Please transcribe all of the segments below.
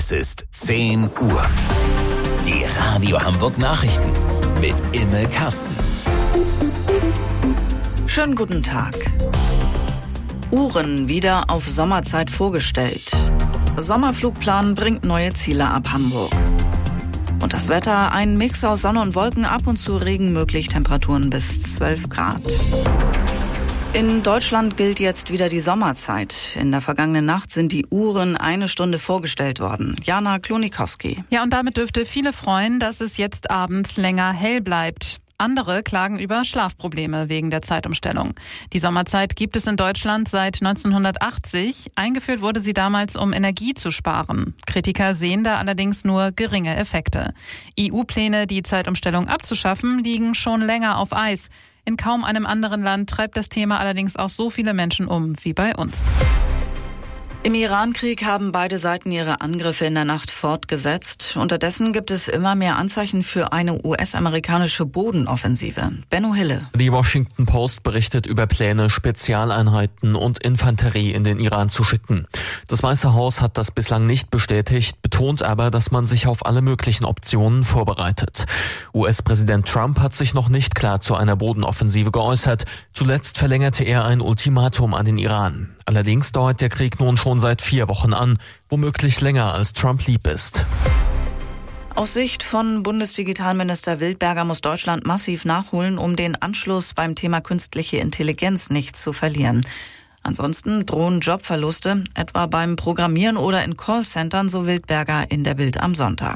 Es ist 10 Uhr. Die Radio Hamburg Nachrichten mit Imme Kasten. Schönen guten Tag. Uhren wieder auf Sommerzeit vorgestellt. Sommerflugplan bringt neue Ziele ab Hamburg. Und das Wetter, ein Mix aus Sonne und Wolken, ab und zu Regen möglich, Temperaturen bis 12 Grad. In Deutschland gilt jetzt wieder die Sommerzeit. In der vergangenen Nacht sind die Uhren 1 Stunde vorgestellt worden. Jana Klonikowski. Ja, und damit dürfte viele freuen, dass es jetzt abends länger hell bleibt. Andere klagen über Schlafprobleme wegen der Zeitumstellung. Die Sommerzeit gibt es in Deutschland seit 1980. Eingeführt wurde sie damals, um Energie zu sparen. Kritiker sehen da allerdings nur geringe Effekte. EU-Pläne, die Zeitumstellung abzuschaffen, liegen schon länger auf Eis. In kaum einem anderen Land treibt das Thema allerdings auch so viele Menschen um wie bei uns. Im Iran-Krieg haben beide Seiten ihre Angriffe in der Nacht fortgesetzt. Unterdessen gibt es immer mehr Anzeichen für eine US-amerikanische Bodenoffensive. Benno Hille. Die Washington Post berichtet über Pläne, Spezialeinheiten und Infanterie in den Iran zu schicken. Das Weiße Haus hat das bislang nicht bestätigt, betont aber, dass man sich auf alle möglichen Optionen vorbereitet. US-Präsident Trump hat sich noch nicht klar zu einer Bodenoffensive geäußert. Zuletzt verlängerte er ein Ultimatum an den Iran. Allerdings dauert der Krieg nun schon seit 4 Wochen an, womöglich länger als Trump lieb ist. Aus Sicht von Bundesdigitalminister Wildberger muss Deutschland massiv nachholen, um den Anschluss beim Thema künstliche Intelligenz nicht zu verlieren. Ansonsten drohen Jobverluste, etwa beim Programmieren oder in Callcentern, so Wildberger in der Bild am Sonntag.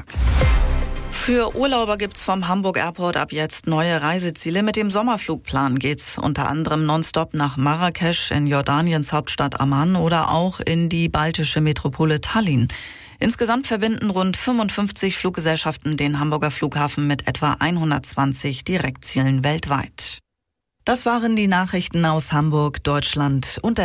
Für Urlauber gibt's vom Hamburg Airport ab jetzt neue Reiseziele. Mit dem Sommerflugplan geht's unter anderem nonstop nach Marrakesch, in Jordaniens Hauptstadt Amman oder auch in die baltische Metropole Tallinn. Insgesamt verbinden rund 55 Fluggesellschaften den Hamburger Flughafen mit etwa 120 Direktzielen weltweit. Das waren die Nachrichten aus Hamburg, Deutschland und der